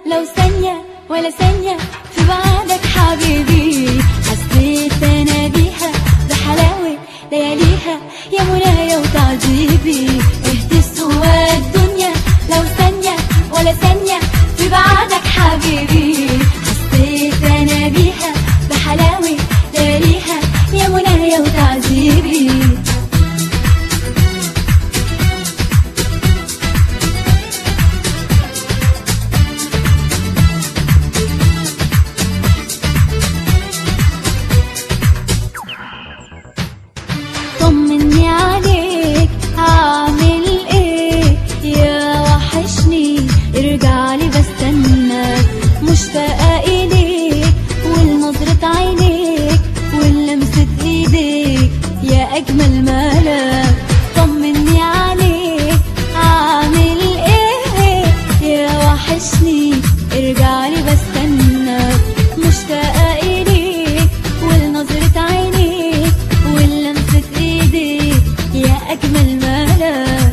لو ثانية ولا ثانية في بعدك حبيبي. حسيت أنا بيها بحلاوة لياليها يا منايا وتعذيبي. اهدي سوا الدنيا لو ثانية ولا ثانية في بعدك حبيبي. حسيت أنا بيها بحلاوة لياليها يا منايا وتعذيبي. طمني عليك هعمل ايه يا وحشني ارجعلي بستناك. مشتاقة اليك والنظرة عينيك واللمسة ايديك يا اجمل ملاك. طمني عليك هعمل ايه يا وحشني ارجعلي بستناك. مشتاقة اليك والنظرة عينيك واللمسة ايديك يا اجمل ملاك.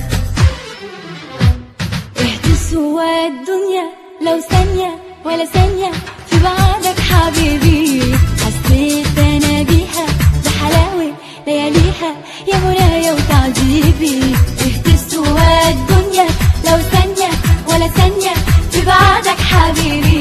اهدي سوا الدنيا لو ثانية ولا ثانية في بعدك حبيبي. حسيت انا بيها بحلاوة لياليها يا منايا وتعذيبي. اهدي سوا الدنيا لو ثانية ولا ثانية في بعدك حبيبي.